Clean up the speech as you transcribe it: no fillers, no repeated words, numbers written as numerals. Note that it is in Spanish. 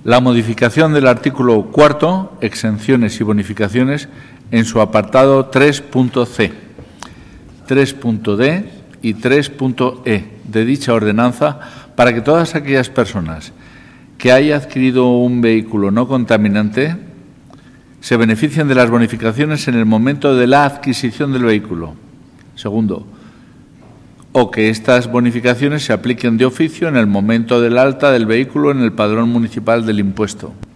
La modificación del artículo 4, exenciones y bonificaciones, en su apartado 3.c, 3.d y 3.e de dicha ordenanza, para que todas aquellas personas que haya adquirido un vehículo no contaminante se beneficien de las bonificaciones en el momento de la adquisición del vehículo. Segundo, o que estas bonificaciones se apliquen de oficio en el momento del alta del vehículo en el padrón municipal del impuesto.